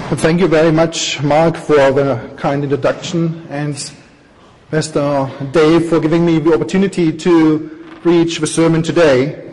Thank you very much, Mark, for the kind introduction, and Pastor Dave for giving me the opportunity to preach the sermon today.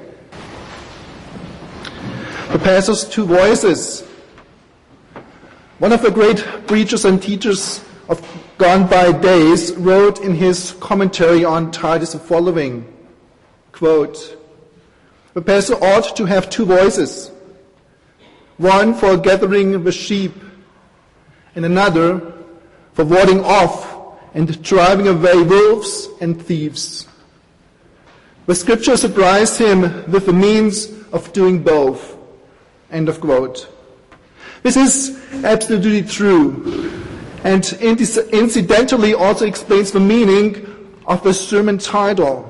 The pastor's two voices. One of the great preachers and teachers of gone by days wrote in his commentary on Titus the following, quote, "The pastor ought to have two voices, one for gathering the sheep, and another for warding off and driving away wolves and thieves." The scripture surprised him with the means of doing both. End of quote. This is absolutely true, and incidentally also explains the meaning of the sermon title.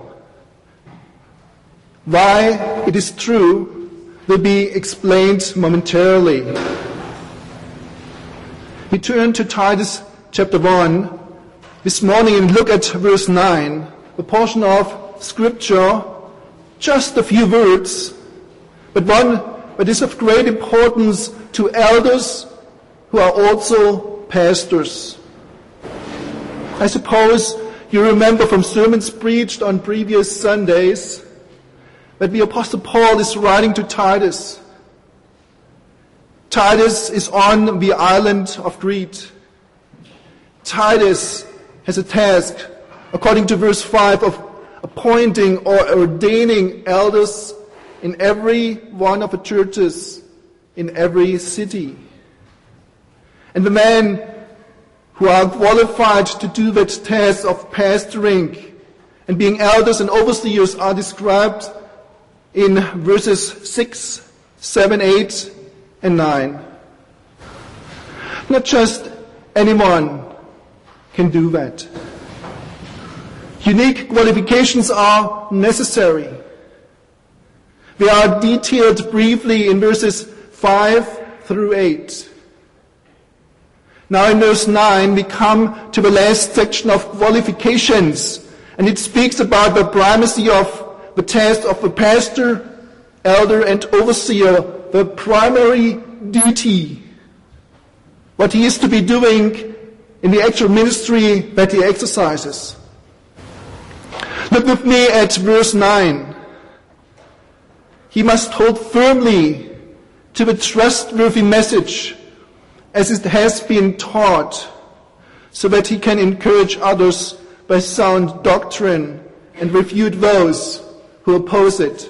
Why it is true will be explained momentarily. We turn to Titus chapter 1 this morning and look at verse 9, the portion of Scripture, just a few words, but one that is of great importance to elders who are also pastors. I suppose you remember from sermons preached on previous Sundays that the Apostle Paul is writing to Titus. Titus is on the island of Crete. Titus has a task, according to verse 5, of appointing or ordaining elders in every one of the churches in every city. And the men who are qualified to do that task of pastoring and being elders and overseers are described in verses 6, 7, 8, and 9. Not just anyone can do that. Unique qualifications are necessary. They are detailed briefly in verses 5 through 8. Now in verse 9 we come to the last section of qualifications, and it speaks about the primacy of the task of the pastor, elder, and overseer, the primary duty, what he is to be doing in the actual ministry that he exercises. Look with me at verse 9. He must hold firmly to the trustworthy message as it has been taught, so that he can encourage others by sound doctrine and refute those who oppose it.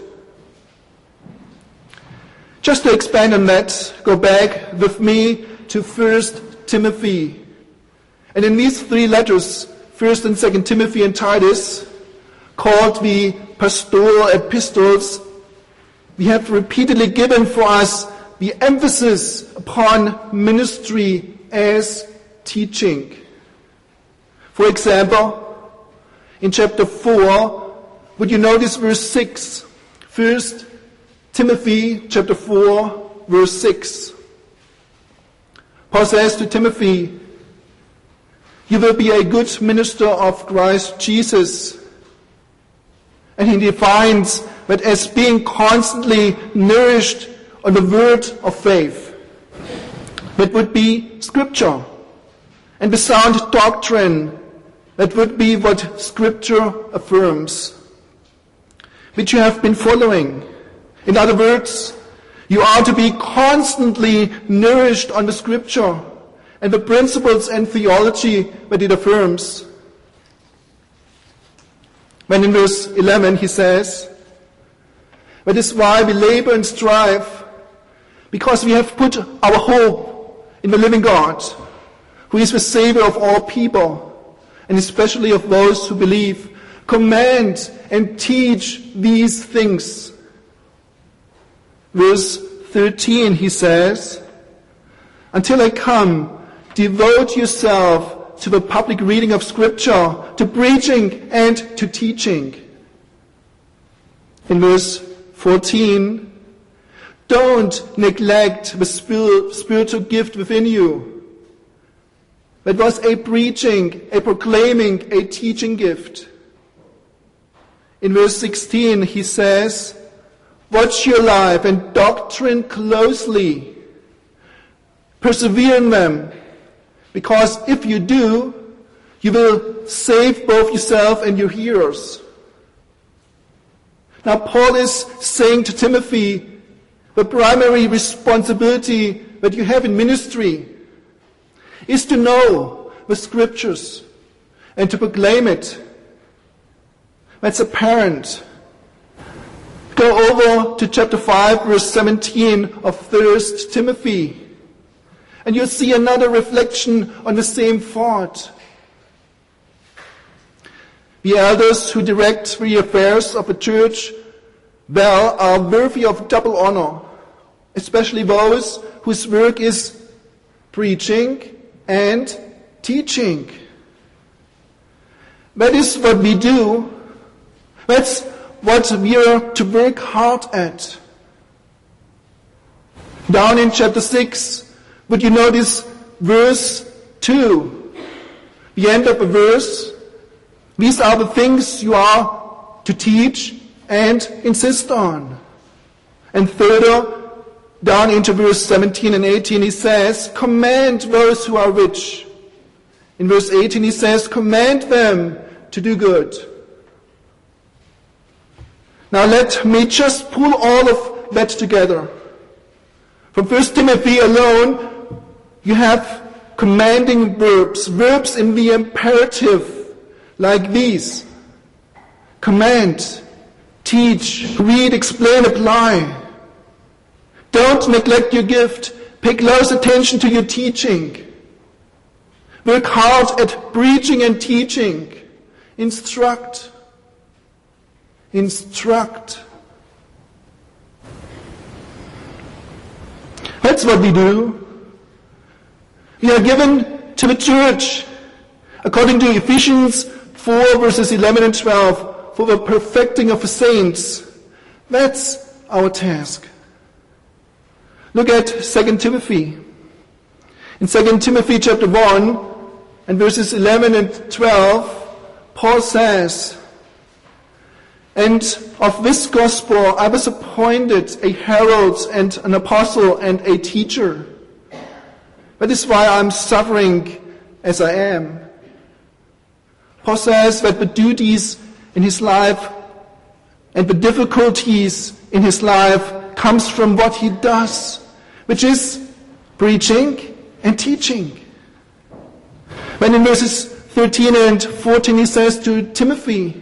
Just to expand on that, go back with me to 1 Timothy. And in these three letters, 1 and 2 Timothy and Titus, called the pastoral epistles, we have repeatedly given for us the emphasis upon ministry as teaching. For example, in chapter 4, would you notice verse 6? 1 Timothy chapter 4, verse 6. Paul says to Timothy, "You will be a good minister of Christ Jesus." And he defines that as being constantly nourished on the word of faith. That would be Scripture. And the sound doctrine, that would be what Scripture affirms, which you have been following. In other words, you are to be constantly nourished on the Scripture and the principles and theology that it affirms. When in verse 11 he says, "That is why we labor and strive, because we have put our hope in the living God, who is the Savior of all people, and especially of those who believe. Command and teach these things." Verse 13 he says, "Until I come, devote yourself to the public reading of Scripture, to preaching and to teaching." In verse 14, "Don't neglect the spiritual gift within you." That was a preaching, a proclaiming, a teaching gift. In verse 16 he says, "Watch your life and doctrine closely. Persevere in them, because if you do, you will save both yourself and your hearers. Now Paul is saying to Timothy, the primary responsibility that you have in ministry is to know the Scriptures and to proclaim it. That's apparent. Go over to chapter 5, verse 17 of 1 Timothy, and you'll see another reflection on the same thought. The elders who direct the affairs of the church well are worthy of double honor, especially those whose work is preaching and teaching. That is what we do. That's what we are to work hard at. Down in chapter 6, would you notice verse 2? The end of the verse. These are the things you are to teach and insist on. And further, down into verse 17 and 18, he says, command those who are rich. In verse 18, he says, command them to do good. Now let me just pull all of that together. From 1 Timothy alone, you have commanding verbs in the imperative, like these. Command, teach, read, explain, apply. Don't neglect your gift. Pay close attention to your teaching. Work hard at preaching and teaching. Instruct. Instruct. That's what we do. We are given to the church, according to Ephesians 4, verses 11 and 12, for the perfecting of the saints. That's our task. Look at 2 Timothy. In 2 Timothy chapter 1 and verses 11 and 12, Paul says, and of this gospel I was appointed a herald and an apostle and a teacher. That is why I'm suffering as I am. Paul says that the duties in his life and the difficulties in his life comes from what he does, which is preaching and teaching. When in verses 13 and 14 he says to Timothy,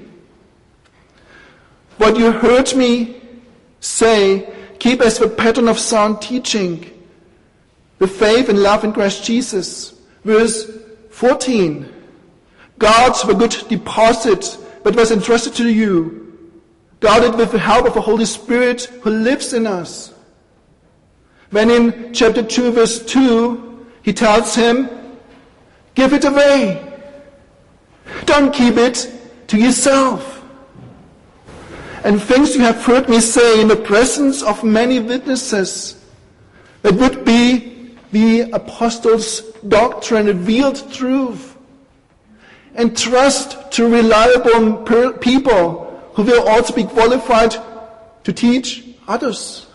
what you heard me say, keep as the pattern of sound teaching, with faith and love in Christ Jesus. Verse 14, guard the good deposit that was entrusted to you. Guard it with the help of the Holy Spirit who lives in us. When in chapter 2, verse 2, he tells him, give it away. Don't keep it to yourself. And things you have heard me say in the presence of many witnesses, that would be the apostles' doctrine, revealed truth. And trust to reliable people who will also be qualified to teach others.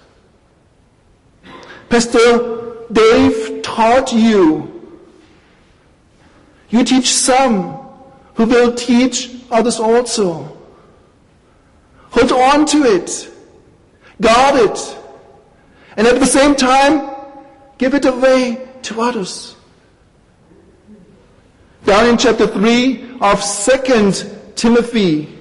Pastor Dave taught you. You teach some who will teach others also. Hold on to it. Guard it. And at the same time, give it away to others. Down in chapter 3 of 2 Timothy,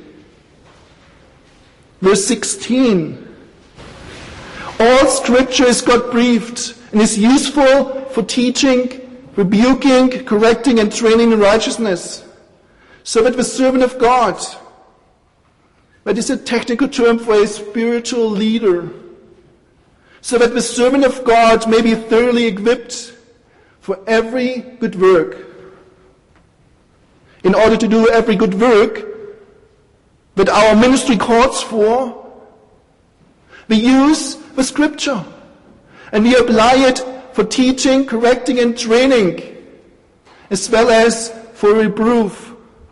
verse 16. All scripture is God-breathed and is useful for teaching, rebuking, correcting, and training in righteousness, so that the servant of God, that is a technical term for a spiritual leader, so that the servant of God may be thoroughly equipped for every good work. In order to do every good work that our ministry calls for, we use the scripture and we apply it for teaching, correcting, and training, as well as for reproof.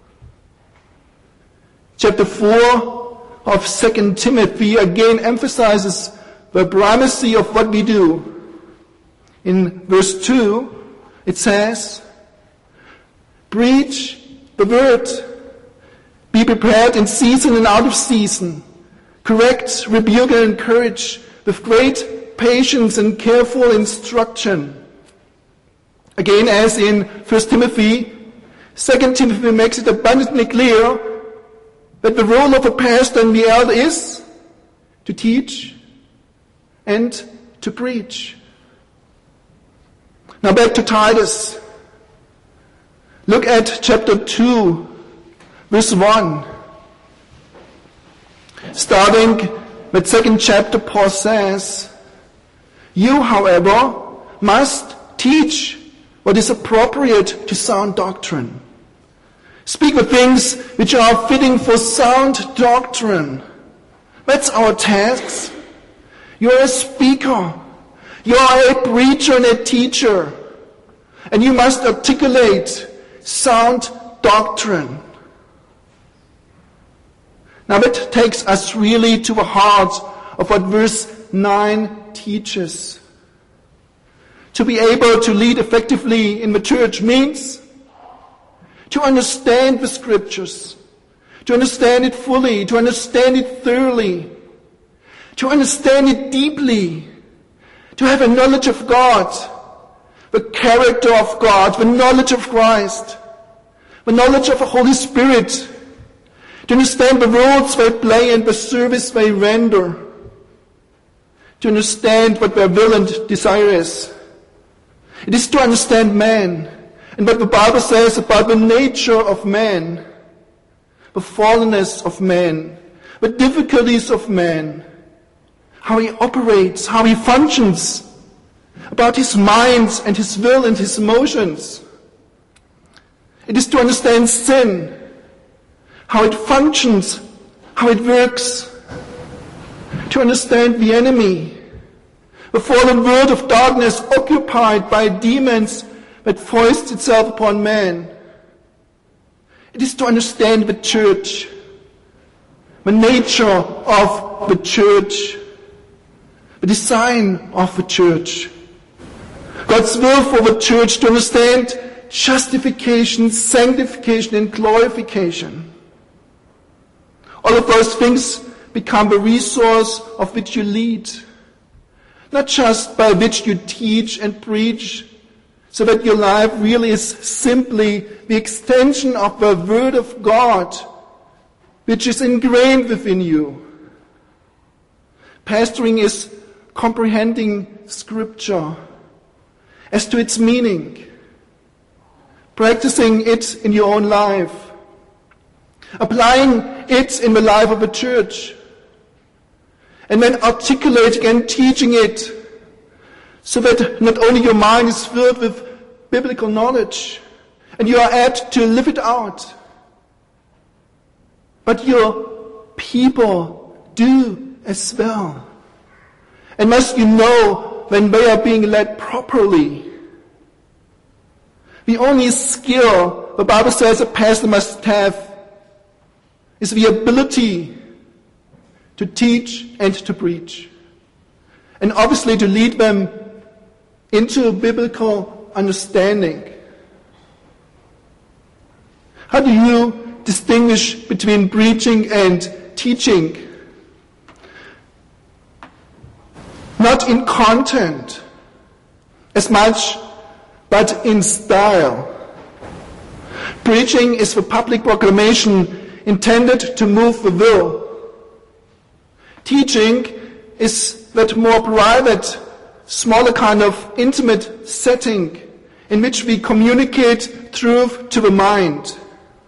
Chapter 4 of 2 Timothy again emphasizes the primacy of what we do. In verse 2, it says, preach the word. Be prepared in season and out of season. Correct, rebuke, and encourage with great patience and careful instruction. Again, as in 1 Timothy, 2 Timothy makes it abundantly clear that the role of a pastor and the elder is to teach and to preach. Now back to Titus. Look at chapter 2, verse 1. Starting with 2nd chapter, Paul says, you, however, must teach what is appropriate to sound doctrine. Speak of things which are fitting for sound doctrine. That's our task. You're a speaker. You are a preacher and a teacher. And you must articulate sound doctrine. Now that takes us really to the heart of what verse 9 teaches. To be able to lead effectively in the church means to understand the scriptures, to understand it fully, to understand it thoroughly, to understand it deeply, to have a knowledge of God, the character of God, the knowledge of Christ, the knowledge of the Holy Spirit, to understand the roles they play and the service they render, to understand what their will and desire is. It is to understand man and what the Bible says about the nature of man, the fallenness of man, the difficulties of man, how he operates, how he functions, about his mind and his will and his emotions. It is to understand sin, how it functions, how it works, to understand the enemy, the fallen world of darkness occupied by demons that foist itself upon man. It is to understand the church, the nature of the church, the design of the church, God's will for the church, to understand justification, sanctification, and glorification. All of those things become the resource of which you lead, not just by which you teach and preach, so that your life really is simply the extension of the Word of God, which is ingrained within you. Pastoring is comprehending Scripture as to its meaning, practicing it in your own life, applying it in the life of the church, and then articulating and teaching it so that not only your mind is filled with biblical knowledge and you are apt to live it out, but your people do as well. And must you know when they are being led properly. The only skill the Bible says a pastor must have is the ability to teach and to preach. And obviously to lead them into biblical understanding. How do you distinguish between preaching and teaching? Not in content as much, but in style. Preaching is the public proclamation intended to move the will. Teaching is that more private, smaller kind of intimate setting in which we communicate truth to the mind.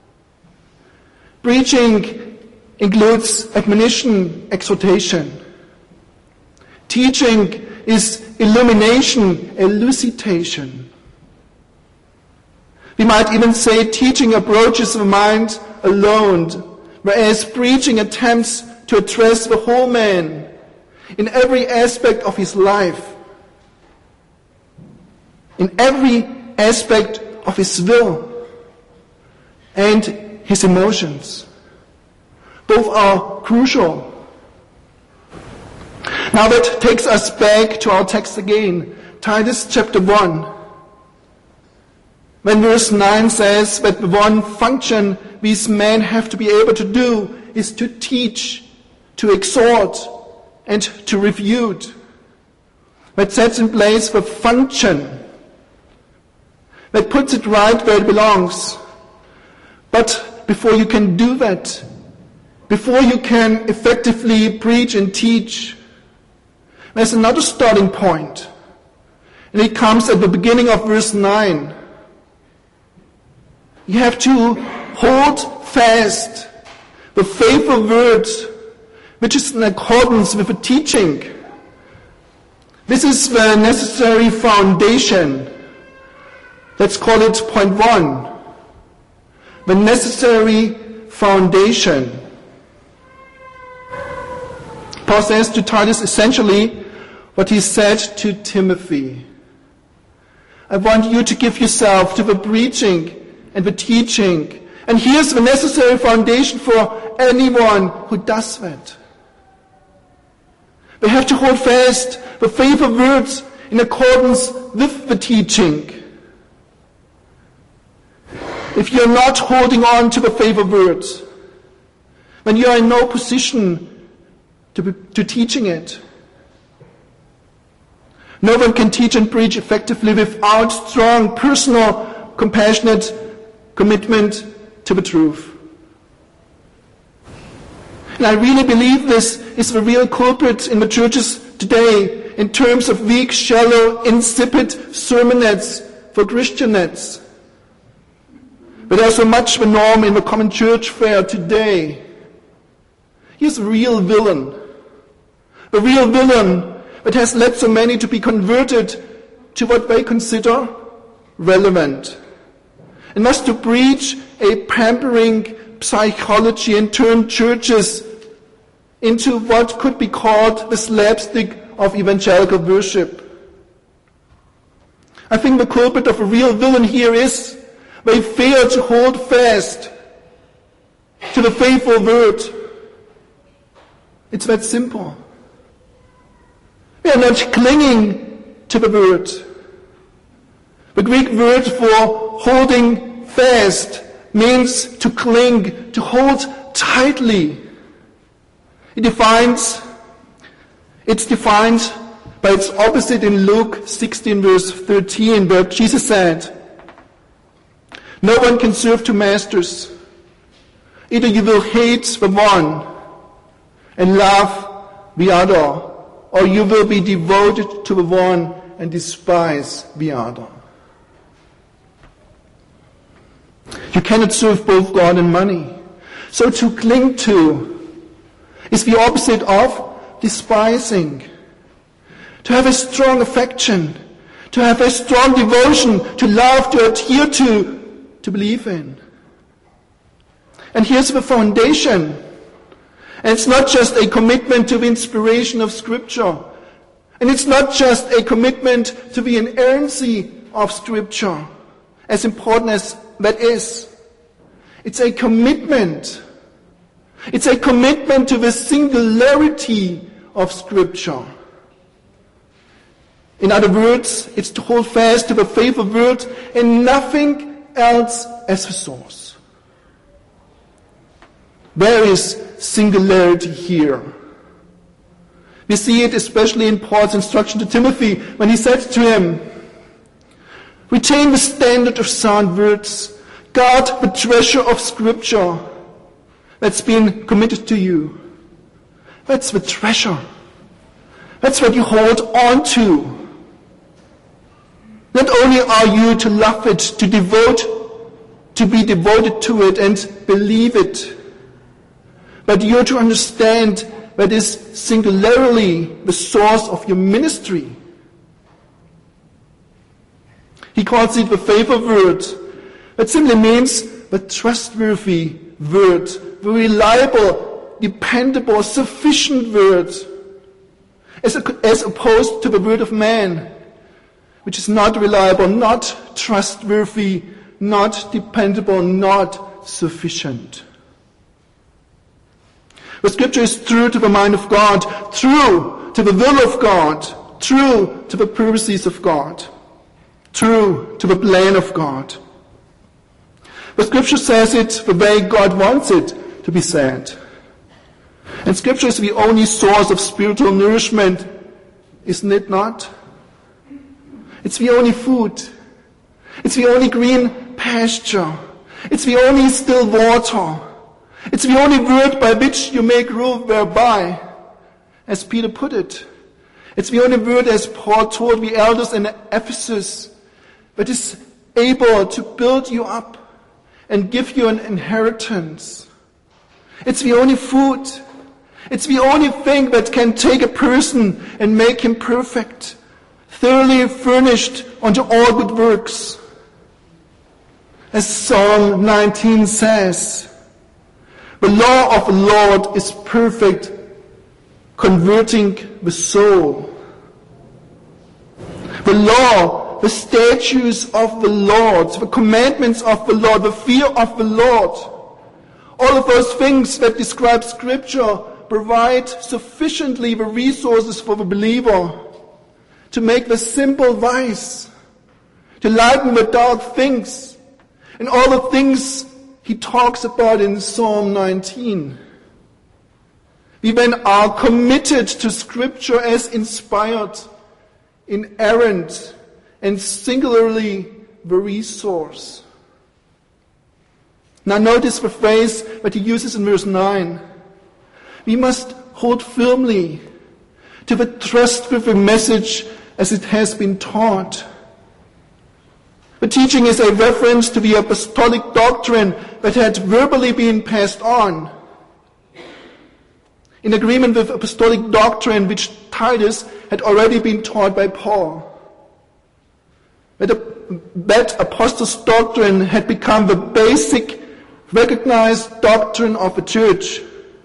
Preaching includes admonition, exhortation. Teaching is illumination, elucidation. We might even say teaching approaches the mind alone, whereas preaching attempts to address the whole man in every aspect of his life, in every aspect of his will and his emotions. Both are crucial. Now that takes us back to our text again, Titus chapter 1, when verse 9 says that the one function these men have to be able to do is to teach, to exhort, and to refute. That sets in place the function, that puts it right where it belongs. But before you can do that, before you can effectively preach and teach, there's another starting point. And it comes at the beginning of verse 9. You have to hold fast the faithful word which is in accordance with the teaching. This is the necessary foundation. Let's call it point 1. The necessary foundation. Paul says to Titus essentially what he said to Timothy. I want you to give yourself to the preaching and the teaching. And here's the necessary foundation for anyone who does that. They have to hold fast the faithful words in accordance with the teaching. If you're not holding on to the faithful words, then you are in no position to teaching it. No one can teach and preach effectively without strong, personal, compassionate commitment to the truth. And I really believe this is the real culprit in the churches today in terms of weak, shallow, insipid sermonettes for Christianettes. But there's so much the norm in the common church fare today. Here's a real villain. The real villain that has led so many to be converted to what they consider relevant. And thus to preach a pampering psychology and turn churches into what could be called the slapstick of evangelical worship. I think the culprit of a real villain here is they fail to hold fast to the faithful word. It's that simple. We are not clinging to the word. The Greek word for holding fast means to cling, to hold tightly. It's defined by its opposite in Luke 16 verse 13, where Jesus said, no one can serve two masters. Either you will hate the one and love the other, or you will be devoted to the one and despise the other. You cannot serve both God and money. So to cling to is the opposite of despising. To have a strong affection, to have a strong devotion, to love, to adhere to believe in. And here's the foundation. And it's not just a commitment to the inspiration of Scripture. And it's not just a commitment to the inerrancy of Scripture, as important as that is. It's a commitment. It's a commitment to the singularity of Scripture. In other words, it's to hold fast to the faithful word and nothing else as the source. There is singularity here. We see it especially in Paul's instruction to Timothy when he said to him, retain the standard of sound words, guard the treasure of Scripture that's been committed to you. That's the treasure. That's what you hold on to. Not only are you to love it, to be devoted to it and believe it, but you're to understand that is singularly the source of your ministry. He calls it the faithful word. That simply means the trustworthy word, the reliable, dependable, sufficient word, as opposed to the word of man, which is not reliable, not trustworthy, not dependable, not sufficient. The Scripture is true to the mind of God, true to the will of God, true to the purposes of God, true to the plan of God. But Scripture says it the way God wants it to be said. And Scripture is the only source of spiritual nourishment, isn't it not? It's the only food. It's the only green pasture. It's the only still water. It's the only word by which you may grow thereby, as Peter put it. It's the only word, as Paul told the elders in Ephesus, that is able to build you up and give you an inheritance. It's the only food. It's the only thing that can take a person and make him perfect, thoroughly furnished unto all good works. As Psalm 19 says, the law of the Lord is perfect, converting the soul. The law, the statutes of the Lord, the commandments of the Lord, the fear of the Lord, all of those things that describe Scripture provide sufficiently the resources for the believer to make the simple wise, to lighten the dark things, and all the things he talks about in Psalm 19. We then are committed to Scripture as inspired, inerrant, and singularly the resource. Now notice the phrase that he uses in verse 9. We must hold firmly to the trustworthy message as it has been taught. The teaching is a reference to the apostolic doctrine that had verbally been passed on. In agreement with apostolic doctrine which Titus had already been taught by Paul. That apostles' doctrine had become the basic, recognized doctrine of the church.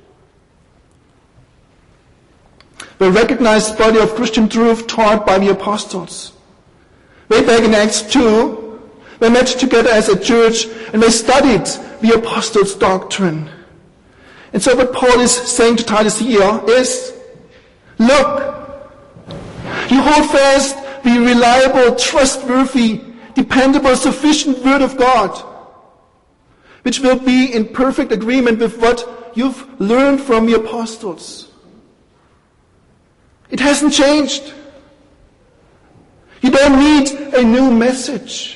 The recognized body of Christian truth taught by the apostles. Way back in Acts 2, they met together as a church and they studied the apostles' doctrine. And so what Paul is saying to Titus here is, look, you hold fast the reliable, trustworthy, dependable, sufficient word of God, which will be in perfect agreement with what you've learned from the apostles. It hasn't changed. You don't need a new message.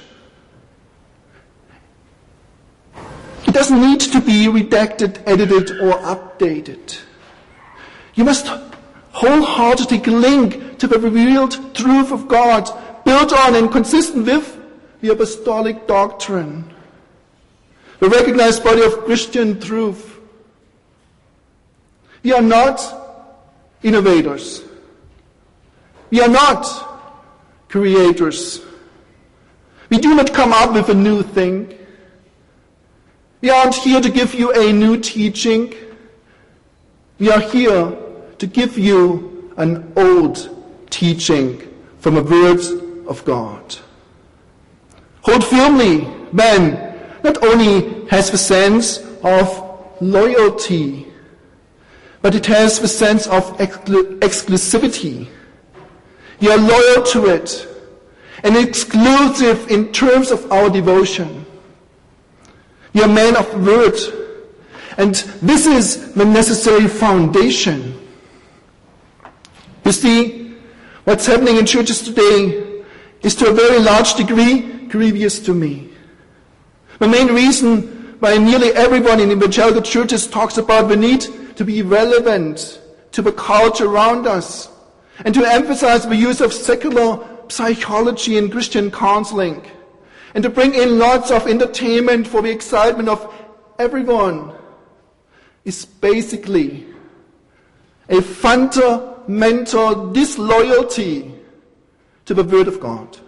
It doesn't need to be redacted, edited, or updated. You must wholeheartedly cling to the revealed truth of God, built on and consistent with the apostolic doctrine, the recognized body of Christian truth. We are not innovators. We are not creators. We do not come up with a new thing. We aren't here to give you a new teaching. We are here to give you an old teaching from the Word of God. Hold firmly, then, not only has the sense of loyalty, but it has the sense of exclusivity. We are loyal to it and exclusive in terms of our devotion. We are men of word, and this is the necessary foundation. You see, what's happening in churches today is to a very large degree grievous to me. The main reason why nearly everyone in evangelical churches talks about the need to be relevant to the culture around us and to emphasize the use of secular psychology in Christian counseling and to bring in lots of entertainment for the excitement of everyone is basically a fundamental disloyalty to the Word of God.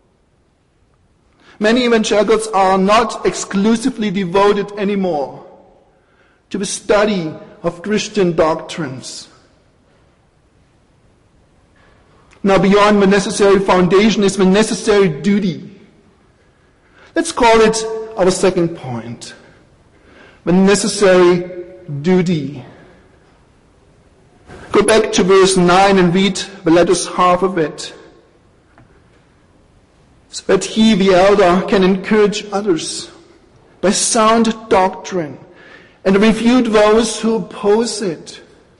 Many evangelicals are not exclusively devoted anymore to the study of Christian doctrines. Now, beyond the necessary foundation is the necessary duty. Let's call it our second point. The necessary duty. Go back to verse 9 and read the last half of it. So that he, the elder, can encourage others by sound doctrine and refute those who oppose it.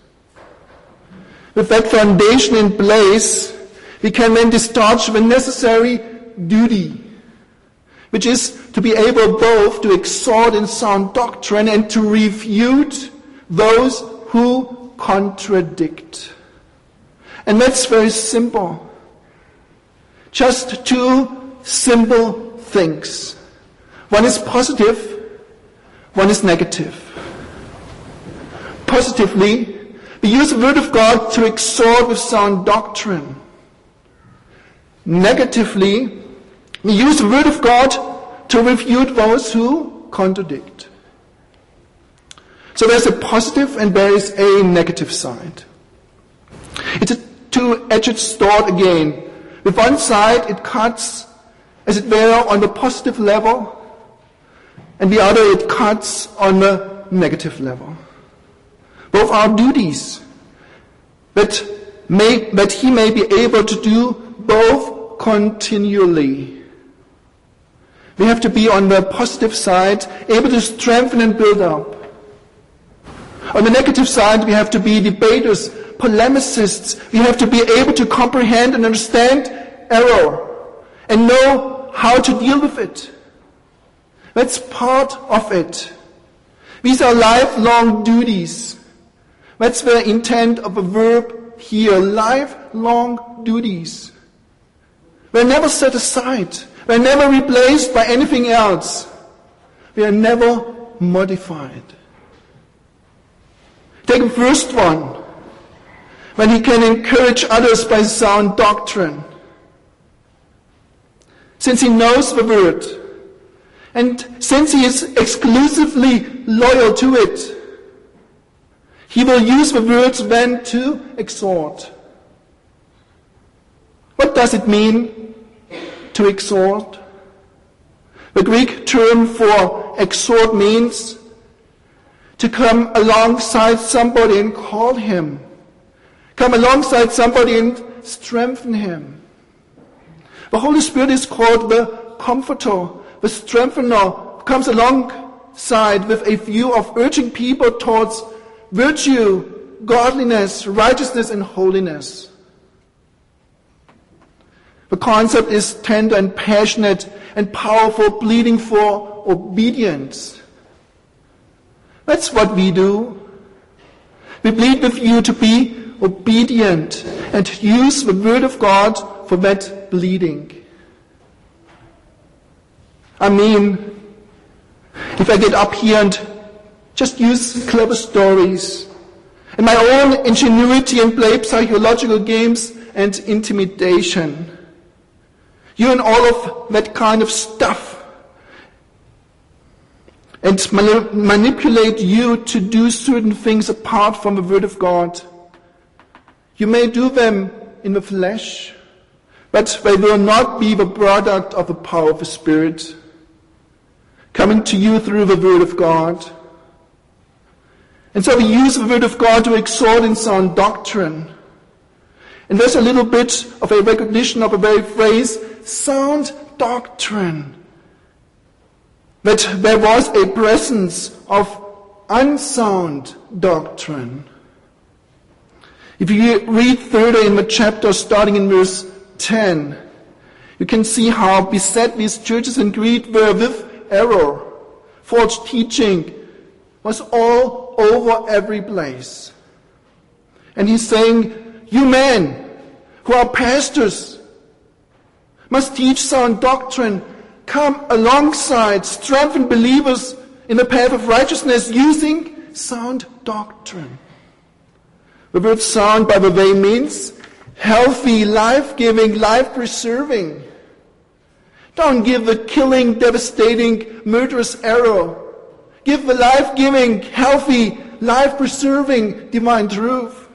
With that foundation in place, we can then discharge the necessary duty, which is to be able both to exhort in sound doctrine and to refute those who contradict. And that's very simple. Just two simple things. One is positive, one is negative. Positively, we use the Word of God to exhort with sound doctrine. Negatively, we use the Word of God to refute those who contradict. So there's a positive and there is a negative side. It's a two-edged sword again. With one side, it cuts, as it were, on the positive level, and the other, it cuts on the negative level. Both are duties, that he may be able to do both continually. We have to be on the positive side, able to strengthen and build up. On the negative side, we have to be debaters, polemicists. We have to be able to comprehend and understand error and know how to deal with it. That's part of it. These are lifelong duties. That's the intent of the verb here, lifelong duties. We're never set aside. We're never replaced by anything else. We are never modified. Take the first one, when he can encourage others by sound doctrine. Since he knows the word, and since he is exclusively loyal to it, he will use the words then to exhort. What does it mean to exhort? The Greek term for exhort means to come alongside somebody and call him. Come alongside somebody and strengthen him. The Holy Spirit is called the Comforter, the Strengthener, comes alongside with a view of urging people towards virtue, godliness, righteousness, and holiness. The concept is tender and passionate and powerful, pleading for obedience. That's what we do. We plead with you to be obedient and use the Word of God for that pleading. I mean, if I get up here and just use clever stories and my own ingenuity and play psychological games and intimidation, you and all of that kind of stuff, and manipulate you to do certain things apart from the Word of God. You may do them in the flesh, but they will not be the product of the power of the Spirit coming to you through the Word of God. And so we use the Word of God to exhort in sound doctrine. And there's a little bit of a recognition of a very phrase, sound doctrine. That there was a presence of unsound doctrine. If you read further in the chapter, starting in verse 10, you can see how beset these churches in Crete were with error. False teaching was all over every place. And he's saying, you men who are pastors must teach sound doctrine. Come alongside, strengthen believers in the path of righteousness using sound doctrine. The word sound, by the way, means healthy, life-giving, life-preserving. Don't give the killing, devastating, murderous error. Give the life-giving, healthy, life-preserving divine truth.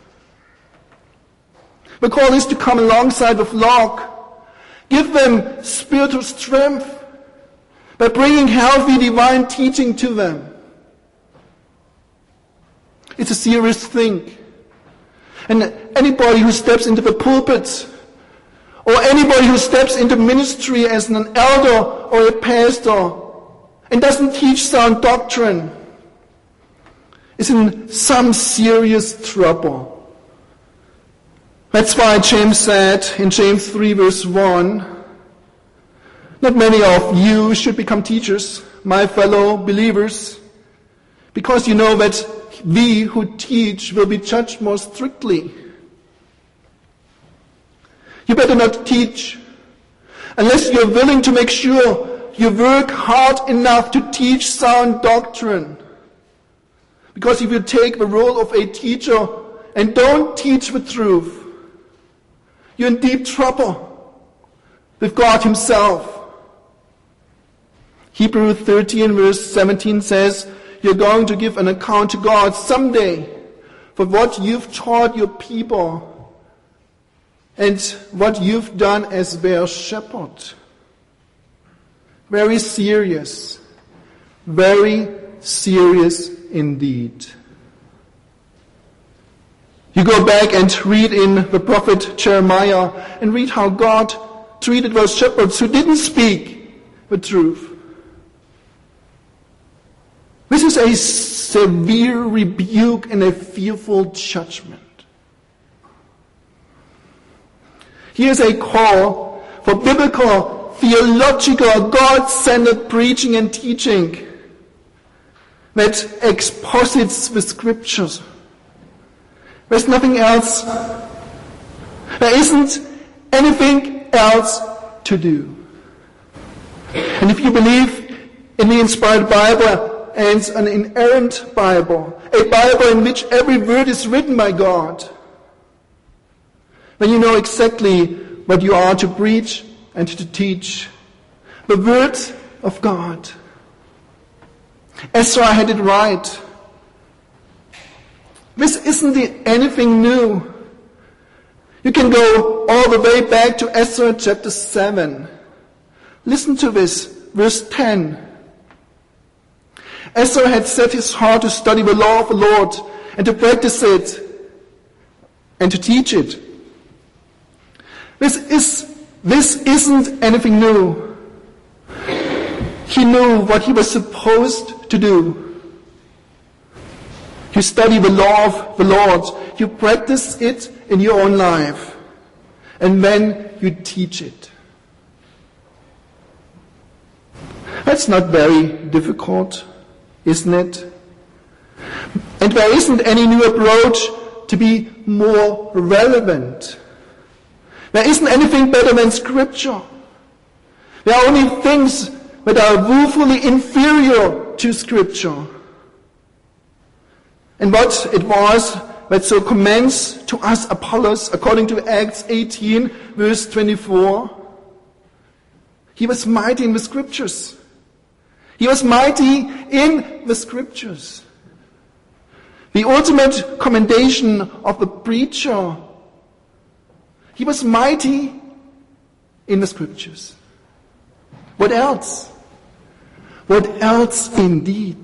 The call is to come alongside the flock. Give them spiritual strength by bringing healthy divine teaching to them. It's a serious thing. And anybody who steps into the pulpit, or anybody who steps into ministry as an elder or a pastor and doesn't teach sound doctrine is in some serious trouble. That's why James said in James 3 verse 1, not many of you should become teachers, my fellow believers, because you know that we who teach will be judged more strictly. You better not teach unless you're willing to make sure you work hard enough to teach sound doctrine. Because if you take the role of a teacher and don't teach the truth, you're in deep trouble with God himself. Hebrews 13 verse 17 says, you're going to give an account to God someday for what you've taught your people and what you've done as their shepherd. Very serious. Very serious indeed. You go back and read in the prophet Jeremiah and read how God treated those shepherds who didn't speak the truth. This is a severe rebuke and a fearful judgment. Here's a call for biblical, theological, God-centered preaching and teaching that exposits the scriptures. There's nothing else. There isn't anything else to do. And if you believe in the inspired Bible and an inerrant Bible, a Bible in which every word is written by God, then you know exactly what you are to preach and to teach. The Word of God. Ezra had it right. This isn't anything new. You can go all the way back to Ezra chapter 7. Listen to this, verse 10. Ezra had set his heart to study the law of the Lord and to practice it and to teach it. This isn't anything new. He knew what he was supposed to do. You study the law of the Lord. You practice it in your own life. And then you teach it. That's not very difficult, isn't it? And there isn't any new approach to be more relevant. There isn't anything better than Scripture. There are only things that are woefully inferior to Scripture. And what it was that so commends to us Apollos, according to Acts 18, verse 24, he was mighty in the Scriptures. He was mighty in the Scriptures. The ultimate commendation of the preacher. He was mighty in the Scriptures. What else? What else indeed?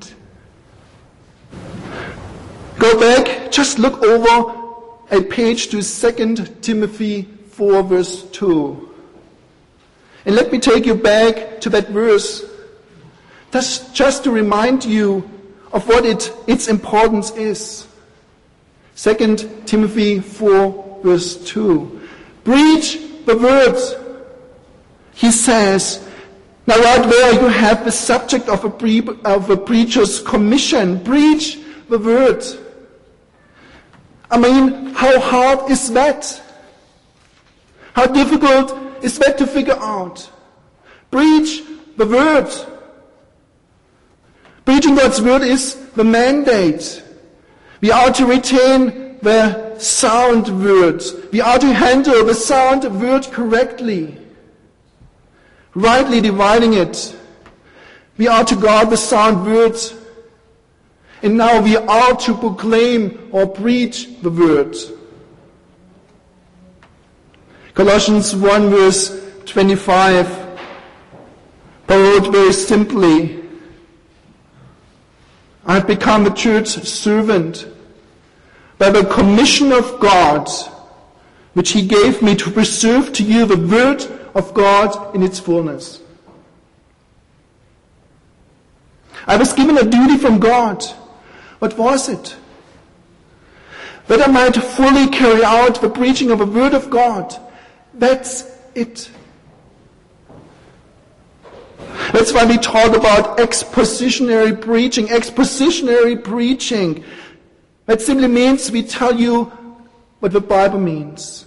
Go back, just look over a page to 2 Timothy 4 verse 2. And let me take you back to that verse. That's just to remind you of what its importance is. 2 Timothy 4 verse 2. Preach the word. He says, now right there you have the subject of a preacher's commission. Preach the word. I mean, how hard is that? How difficult is that to figure out? Preach the word. Preaching God's word is the mandate. We are to retain the sound word. We are to handle the sound word correctly, rightly dividing it. We are to guard the sound word. And now we are to proclaim or preach the word. Colossians 1 verse 25, Paul wrote very simply, I have become a church servant, by the commission of God, which he gave me to preserve to you the word of God in its fullness. I was given a duty from God. What was it? That I might fully carry out the preaching of the word of God. That's it. That's why we talk about expositionary preaching. Expositionary preaching. That simply means we tell you what the Bible means.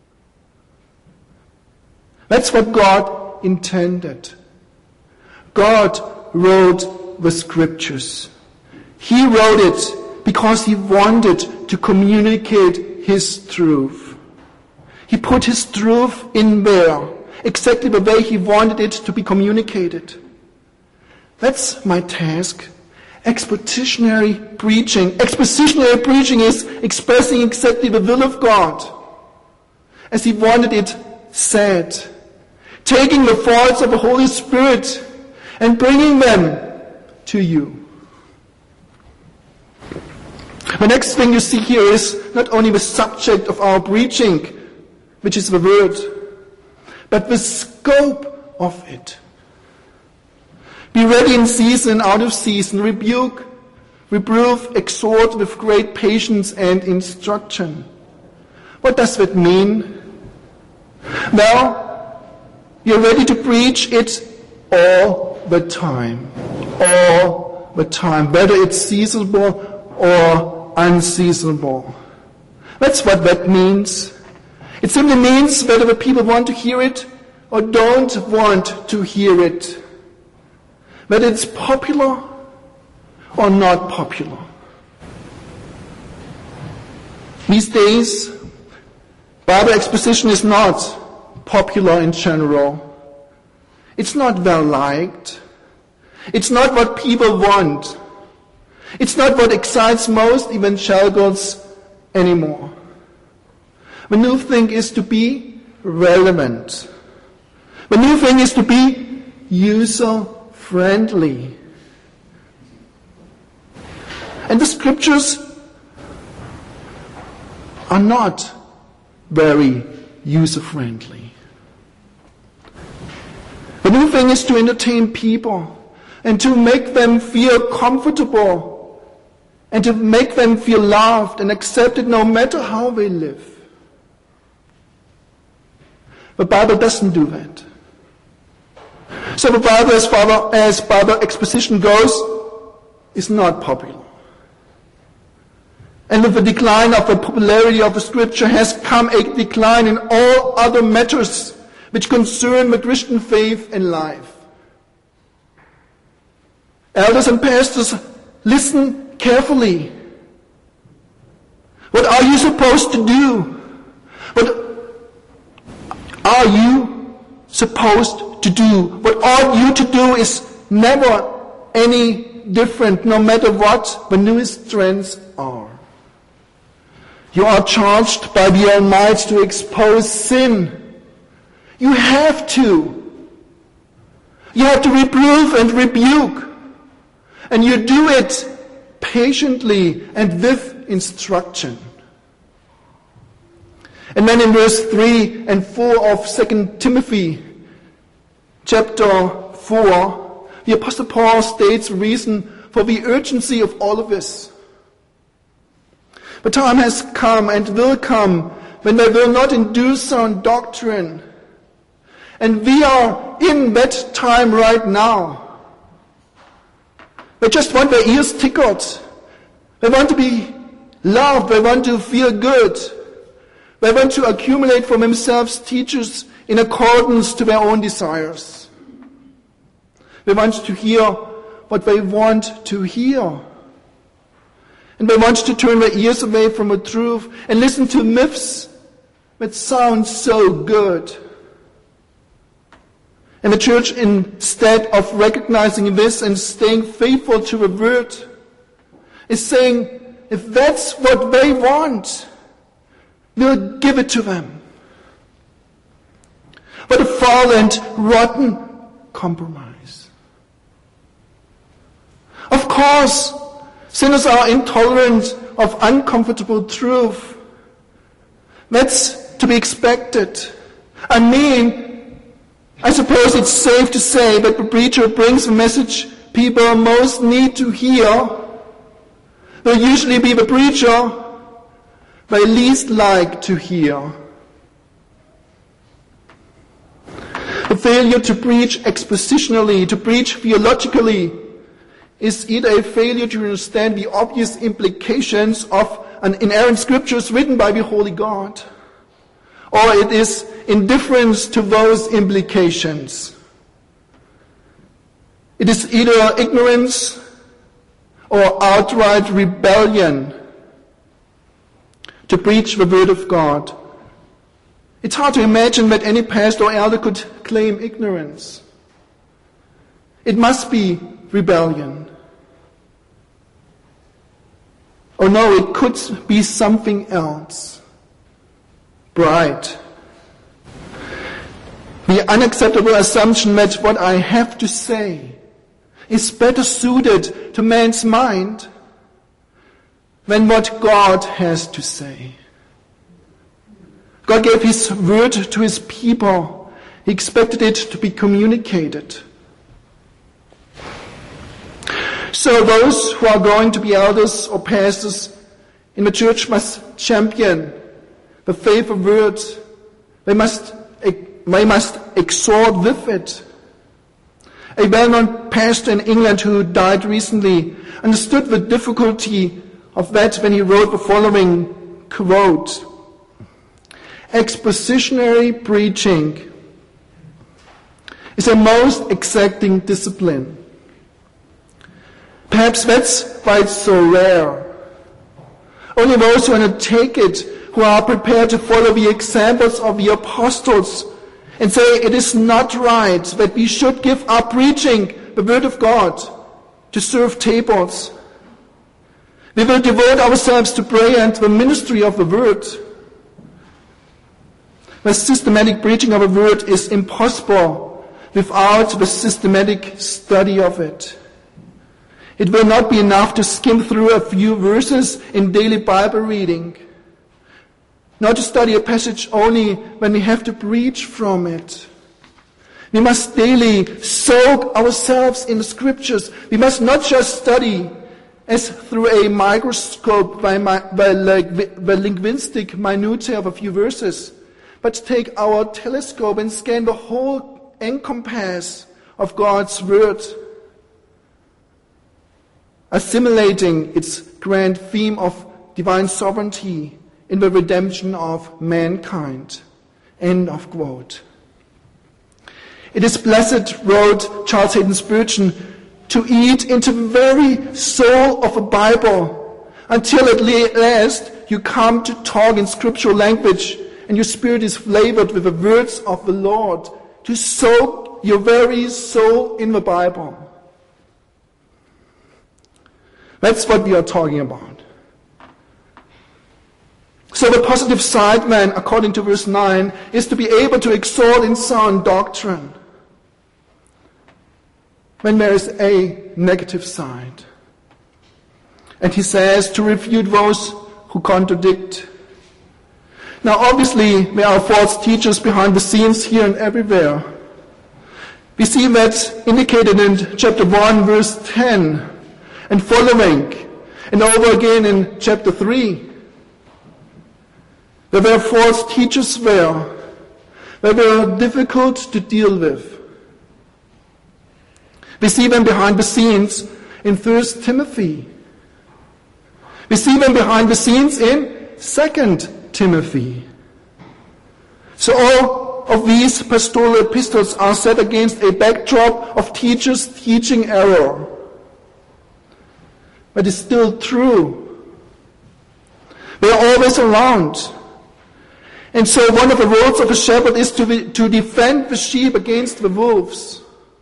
That's what God intended. God wrote the scriptures. He wrote it because he wanted to communicate his truth. He put his truth in there, exactly the way he wanted it to be communicated. That's my task. Expositionary preaching. Expositionary preaching is expressing exactly the will of God as he wanted it said. Taking the thoughts of the Holy Spirit and bringing them to you. The next thing you see here is not only the subject of our preaching, which is the word, but the scope of it. Be ready in season and out of season. Rebuke, reprove, exhort with great patience and instruction. What does that mean? Well, you're ready to preach it all the time. All the time. Whether it's seasonable or unseasonable. That's what that means. It simply means whether the people want to hear it or don't want to hear it. Whether it's popular or not popular. These days, Bible exposition is not popular in general. It's not well liked. It's not what people want. It's not what excites most evangelicals anymore. The new thing is to be relevant. The new thing is to be user-friendly. And the scriptures are not very user-friendly. The new thing is to entertain people and to make them feel comfortable and to make them feel loved and accepted no matter how they live. The Bible doesn't do that. So the Bible, as Bible exposition goes, is not popular. And with the decline of the popularity of the scripture has come a decline in all other matters which concern the Christian faith and life. Elders and pastors, listen carefully. What are you supposed to do? What are you supposed to do? What ought you to do is never any different, no matter what the newest trends are. You are charged by the Almighty to expose sin. You have to. You have to reprove and rebuke. And you do it patiently and with instruction. And then in verse 3 and 4 of 2 Timothy chapter 4, the Apostle Paul states the reason for the urgency of all of this. The time has come and will come when they will not endure sound doctrine. And we are in that time right now. They just want their ears tickled. They want to be loved. They want to feel good. They want to accumulate for themselves teachers in accordance to their own desires. They want to hear what they want to hear. And they want to turn their ears away from the truth and listen to myths that sound so good. And the church, instead of recognizing this and staying faithful to the word, is saying, if that's what they want, we'll give it to them. What a foul and rotten compromise. Of course, Sinners are intolerant of uncomfortable truth. That's to be expected. I suppose it's safe to say that the preacher brings the message people most need to hear. Will usually be the preacher they least like to hear. The failure to preach expositionally, to preach theologically, is either a failure to understand the obvious implications of an inerrant scriptures written by the Holy God, or it is indifference to those implications. It is either ignorance or outright rebellion to preach the word of God. It's hard to imagine that any pastor or elder could claim ignorance. It must be rebellion. Or no, it could be something else. Pride. The unacceptable assumption that what I have to say is better suited to man's mind than what God has to say. God gave His word to His people. He expected it to be communicated. So those who are going to be elders or pastors in the church must champion the faithful word. They must exhort with it. A well-known pastor in England who died recently understood the difficulty of that when he wrote the following quote: "Expositionary preaching is a most exacting discipline. Perhaps that's why it's so rare. Only those who undertake it, who are prepared to follow the examples of the apostles and say it is not right that we should give up preaching the word of God to serve tables. We will devote ourselves to prayer and to the ministry of the word. The systematic preaching of a word is impossible without the systematic study of it. It will not be enough to skim through a few verses in daily Bible reading, not to study a passage only when we have to preach from it. We must daily soak ourselves in the scriptures. We must not just study as through a microscope by linguistic minutiae of a few verses, but take our telescope and scan the whole encompass of God's word, assimilating its grand theme of divine sovereignty in the redemption of mankind." End of quote. It is blessed, wrote Charles Haddon Spurgeon, to eat into the very soul of a Bible until at last you come to talk in scriptural language and your spirit is flavored with the words of the Lord, to soak your very soul in the Bible. That's what we are talking about. So the positive side, then, according to verse 9, is to be able to exhort in sound doctrine when there is a negative side. And he says to refute those who contradict. Now obviously there are false teachers behind the scenes here and everywhere. We see that indicated in chapter 1 verse 10 and following, and over again in chapter 3. There were false teachers there. They were difficult to deal with. We see them behind the scenes in 1 Timothy. We see them behind the scenes in 2 Timothy. So all of these pastoral epistles are set against a backdrop of teachers teaching error. But it's still true. They are always around. And so one of the roles of a shepherd is to defend the sheep against the wolves.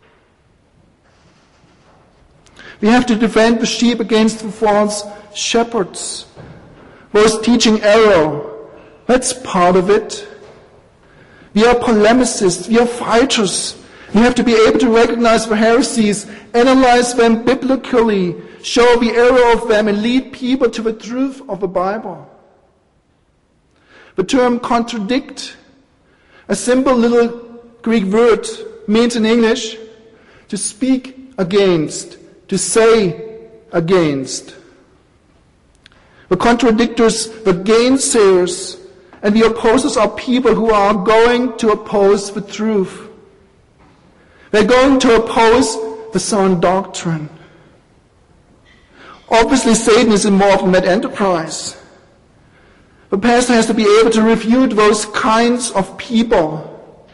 We have to defend the sheep against the false shepherds, those teaching error. That's part of it. We are polemicists, we are fighters. We have to be able to recognize the heresies, analyze them biblically, show the error of them, and lead people to the truth of the Bible. The term contradict, a simple little Greek word, means in English to speak against, to say against. The contradictors, the gainsayers, and the opposers are people who are going to oppose the truth. They're going to oppose the sound doctrine. Obviously, Satan is involved in that enterprise. The pastor has to be able to refute those kinds of people.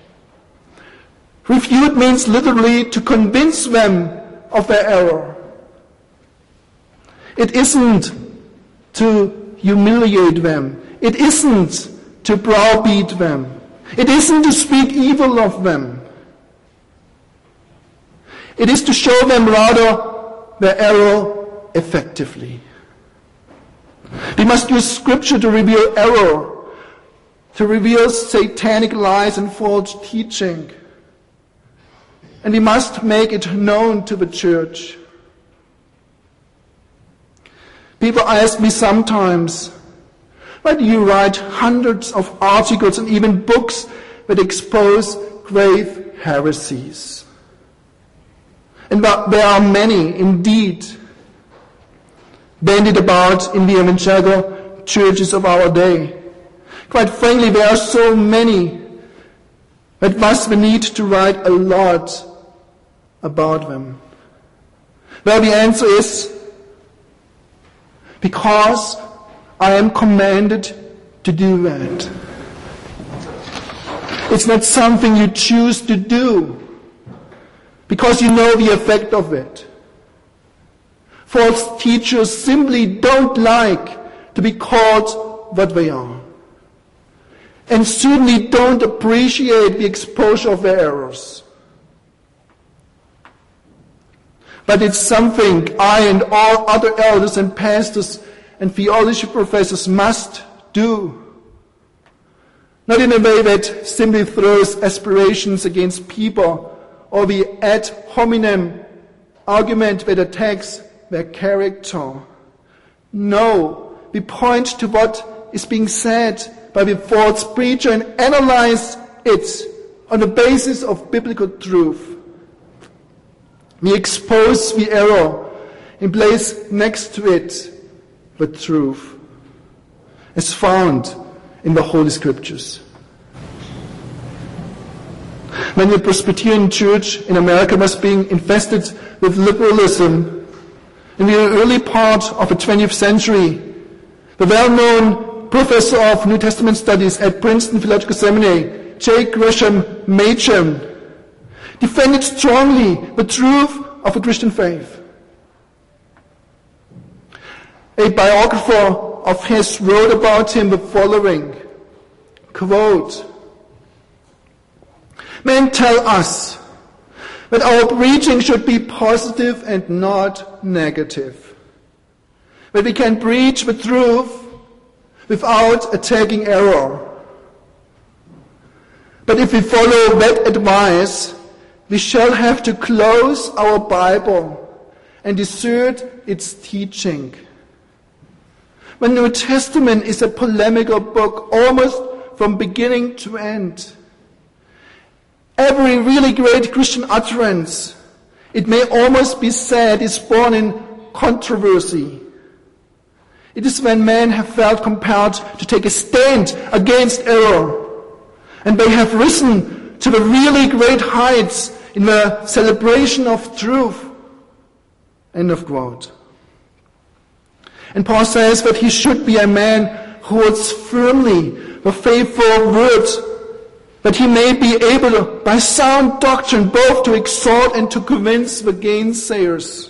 Refute means literally to convince them of their error. It isn't to humiliate them. It isn't to browbeat them. It isn't to speak evil of them. It is to show them rather their error effectively. We must use Scripture to reveal error, to reveal satanic lies and false teaching. And we must make it known to the church. People ask me sometimes, why do you write hundreds of articles and even books that expose grave heresies? And there are many, indeed, bandied about in the evangelical churches of our day. Quite frankly, there are so many that thus we need to write a lot about them. Well, the answer is, because I am commanded to do that. It's not something you choose to do because you know the effect of it. False teachers simply don't like to be called what they are, and certainly don't appreciate the exposure of their errors. But it's something I and all other elders and pastors and theology professors must do. Not in a way that simply throws aspirations against people or the ad hominem argument that attacks their character. No, we point to what is being said by the false preacher and analyze it on the basis of biblical truth. We expose the error and place next to it the truth, as found in the Holy Scriptures. When the Presbyterian Church in America was being infested with liberalism in the early part of the 20th century, the well-known professor of New Testament studies at Princeton Theological Seminary, J. Gresham Machen, defended strongly the truth of the Christian faith. A biographer of his wrote about him the following, quote, "Men tell us that our preaching should be positive and not negative. That we can preach the truth without attacking error. But if we follow that advice, we shall have to close our Bible and desert its teaching. The New Testament is a polemical book almost from beginning to end. Every really great Christian utterance, it may almost be said, is born in controversy. It is when men have felt compelled to take a stand against error, and they have risen to the really great heights in the celebration of truth." End of quote. And Paul says that he should be a man who holds firmly the faithful word, that he may be able, by sound doctrine, both to exhort and to convince the gainsayers.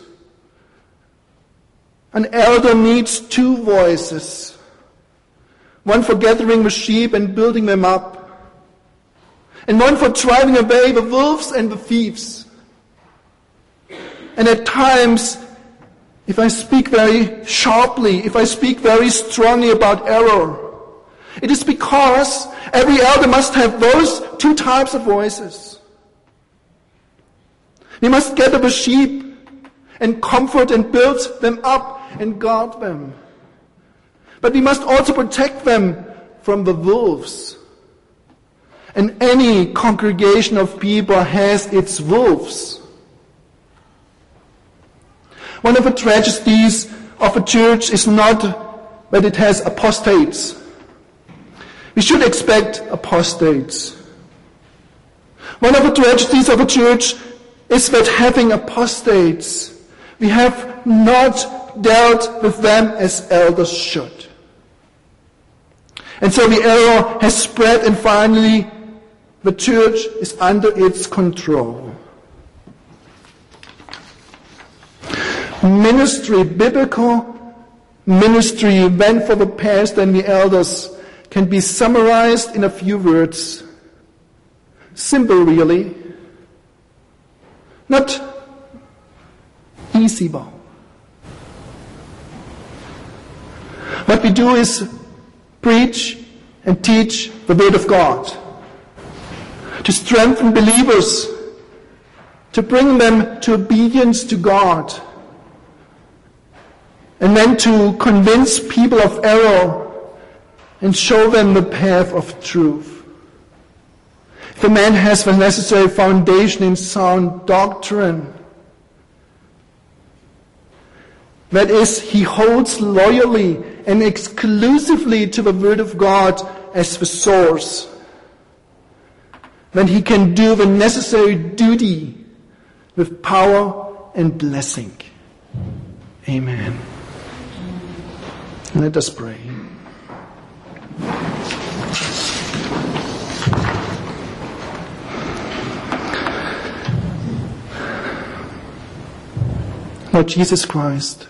An elder needs two voices, one for gathering the sheep and building them up, and one for driving away the wolves and the thieves. And at times, if I speak very sharply, if I speak very strongly about error, it is because every elder must have those two types of voices. We must gather the sheep and comfort and build them up and guard them. But we must also protect them from the wolves. And any congregation of people has its wolves. One of the tragedies of a church is not that it has apostates. We should expect apostates. One of the tragedies of a church is that having apostates, we have not dealt with them as elders should. And so the error has spread, and finally the church is under its control. Ministry, biblical ministry meant for the pastor and the elders, can be summarized in a few words. Simple, really. Not easy, though. What we do is preach and teach the Word of God, to strengthen believers, to bring them to obedience to God, and then to convince people of error and show them the path of truth. If a man has the necessary foundation in sound doctrine, that is, he holds loyally and exclusively to the Word of God as the source, then he can do the necessary duty with power and blessing. Amen. Let us pray. Lord Jesus Christ,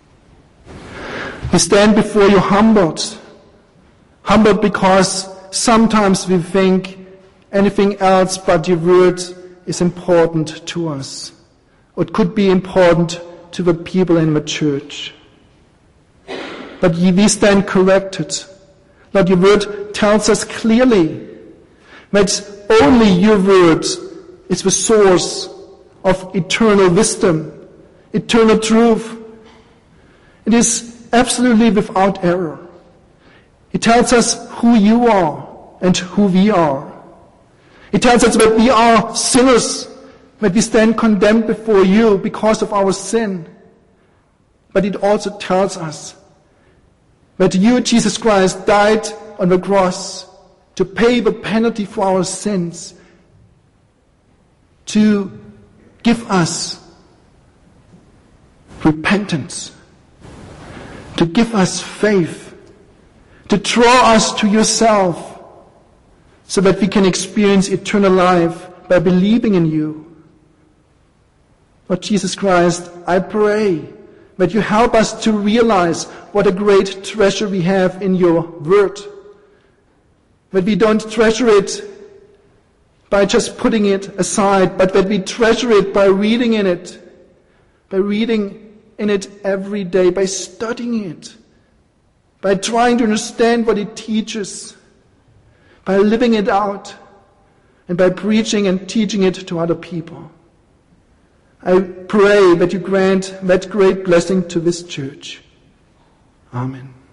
we stand before you humbled because sometimes we think anything else but your word is important to us, or it could be important to the people in the church. But we stand corrected. Lord, your word tells us clearly that only your word is the source of eternal wisdom, eternal truth. It is absolutely without error. It tells us who you are and who we are. It tells us that we are sinners, that we stand condemned before you because of our sin. But it also tells us that you, Jesus Christ, died on the cross to pay the penalty for our sins, to give us repentance, to give us faith, to draw us to yourself, so that we can experience eternal life by believing in you. Lord Jesus Christ, I pray that you help us to realize what a great treasure we have in your word. That we don't treasure it by just putting it aside, but that we treasure it by reading in it every day, by studying it, by trying to understand what it teaches, by living it out, and by preaching and teaching it to other people. I pray that you grant that great blessing to this church. Amen.